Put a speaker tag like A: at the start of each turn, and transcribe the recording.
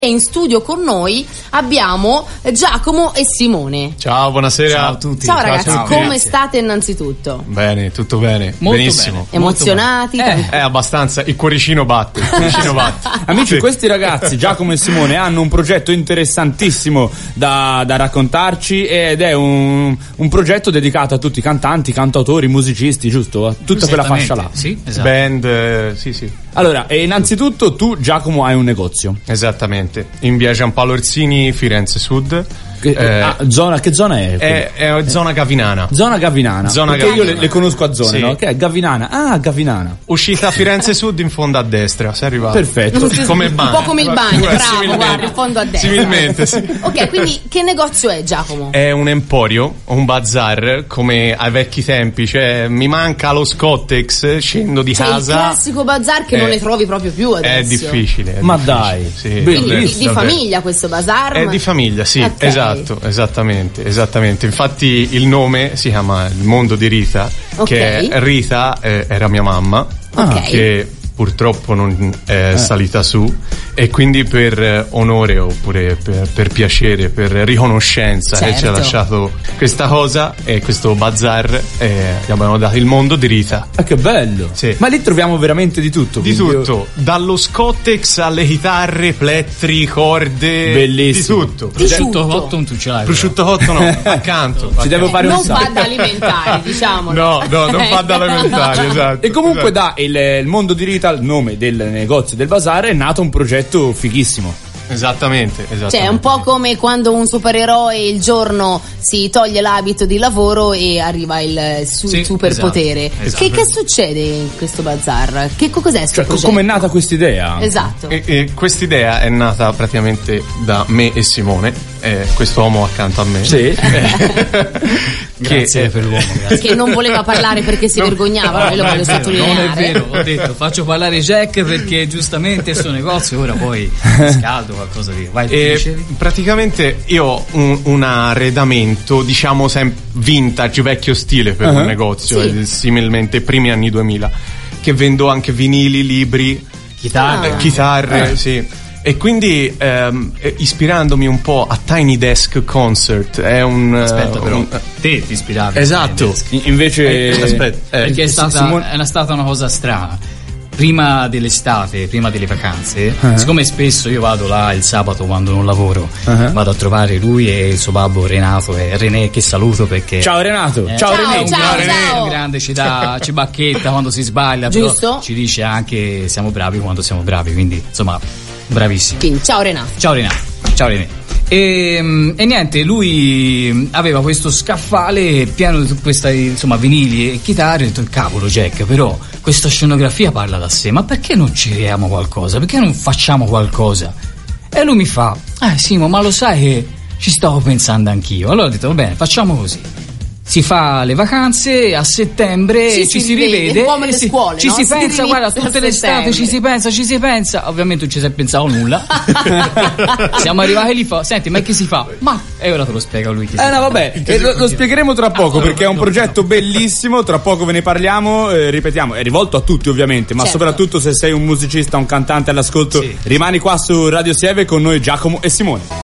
A: E in studio con noi abbiamo Giacomo e Simone.
B: Ciao, buonasera.
C: Ciao a tutti.
A: Ciao ragazzi,
B: ciao.
A: come
C: Grazie.
A: state innanzitutto?
B: Bene, tutto bene.
C: Molto
B: benissimo.
C: bene.
A: Emozionati?
B: Abbastanza, il cuoricino batte.
C: Amici,
B: Sì.
C: questi ragazzi, Giacomo e Simone, hanno un progetto interessantissimo da raccontarci ed è un progetto dedicato a tutti i cantanti, cantautori, musicisti, giusto? A tutta quella fascia là.
D: Sì, esatto.
B: Band, sì.
C: Allora, innanzitutto tu, Giacomo, hai un negozio.
B: Esattamente. In via Giampaolo Orsini, Firenze Sud.
C: Che zona è?
B: È zona Gavinana.
C: Zona Gavinana.
B: Zona
C: Perché io
B: Gavinana.
C: le conosco a zone,
B: Sì.
C: no? Che è Gavinana. Ah, Gavinana.
B: Uscita Firenze Sud in fondo a destra, sei arrivato.
C: Perfetto.
B: Come il bagno.
A: Un po' come il bagno, bravo,
B: Similmente.
A: guarda, in fondo a destra.
B: Similmente, sì.
A: Ok, quindi che negozio è, Giacomo?
B: È un emporio, un bazar, come ai vecchi tempi, cioè mi manca lo Scottex, scendo di
A: Cioè il
B: casa.
A: classico bazar che non ne trovi proprio più adesso.
B: È difficile.
C: Ma dai,
B: sì.
A: Quindi
C: bellissimo.
A: di famiglia questo bazar?
B: È di famiglia, sì,
A: Ok.
B: esatto, esattamente. Infatti il nome si chiama Il mondo di Rita,
A: Ok.
B: che Rita era mia mamma,
A: Ok.
B: che purtroppo non è salita su, e quindi per onore oppure per piacere, per riconoscenza,
A: Certo.
B: ci ha lasciato questa cosa e questo bazar, gli abbiamo dato Il mondo di Rita.
C: Ah, che bello.
B: Sì.
C: Ma lì troviamo veramente di tutto.
B: Di
C: quindi
B: tutto, dallo Scottex alle chitarre, plettri, corde,
C: Bellissimo.
B: di tutto.
D: Prosciutto cotto non tu ce l'hai.
B: Prosciutto cotto no, accanto.
C: Ci devo fare un
A: Non
C: sacco.
A: fa da alimentare, diciamo.
B: No, non fa da alimentare, esatto.
C: E comunque
B: esatto.
C: da il mondo di Rita, il nome del negozio del bazar, è nato un progetto fighissimo.
B: Esattamente.
A: Cioè, è un po' come quando un supereroe il giorno si toglie l'abito di lavoro e arriva il
D: Sì,
A: superpotere.
D: esatto.
A: Che succede in questo bazar? Cos'è questo
C: Cioè,
A: progetto?
C: come è nata questa idea?
A: Esatto.
B: E quest'idea è nata praticamente da me e Simone, quest'uomo accanto a me.
C: Sì.
D: Grazie per l'uomo, grazie.
A: Che non voleva parlare perché si vergogna, io lo voglio sottolineare.
D: Non è vero, ho detto faccio parlare Jack perché giustamente il suo negozio ora poi scaldo qualcosa di. Vai, tu dicevi?
B: Praticamente io ho un arredamento, diciamo, vintage, vecchio stile per un negozio,
A: Sì.
B: similmente primi anni 2000, che vendo anche vinili, libri,
D: Chitarre.
B: chitarre, sì. E quindi ispirandomi un po' a Tiny Desk Concert, è un
D: Aspetta però, te ti ispiravi.
B: Esatto.
C: Invece
B: Aspetta,
D: Perché è stata
C: Simone-
D: stata una cosa strana. Prima dell'estate, prima delle vacanze, siccome spesso io vado là il sabato quando non lavoro, vado a trovare lui e il suo babbo Renato e René, che saluto perché
C: Ciao Renato, ciao
A: Ciao,
C: René.
A: ciao.
D: un grande ci bacchetta quando si sbaglia,
A: Giusto.
D: però ci dice anche siamo bravi quando siamo bravi, quindi insomma bravissimi.
A: Quindi, ciao Renato.
D: Ciao Renato, ciao René. E niente, lui aveva questo scaffale pieno di questi, insomma, vinili e chitarre. Ho detto, cavolo Jack, però questa scenografia parla da sé, ma perché non ci creiamo qualcosa? Perché non facciamo qualcosa? E lui mi fa, Simo, ma lo sai che ci stavo pensando anch'io. Allora ho detto, va bene, facciamo così. Si fa le vacanze a settembre, ci si rivede,
A: un po' come le
D: e
A: scuole,
D: ci
A: no?
D: si
A: Si
D: pensa, guarda,
A: inizia
D: tutte
A: a
D: l'estate
A: settembre.
D: ci si pensa. Ovviamente non ci si è pensato nulla. Siamo arrivati lì, senti, ma che si fa? Ma e ora te lo spiega lui. Che si
C: No,
D: fa.
C: vabbè, lo spiegheremo tra poco perché è un progetto bellissimo, tra poco ve ne parliamo, ripetiamo, è rivolto a tutti ovviamente, ma
A: Certo.
C: soprattutto se sei un musicista, un cantante all'ascolto,
D: Sì.
C: rimani qua su Radio Sieve con noi Giacomo e Simone.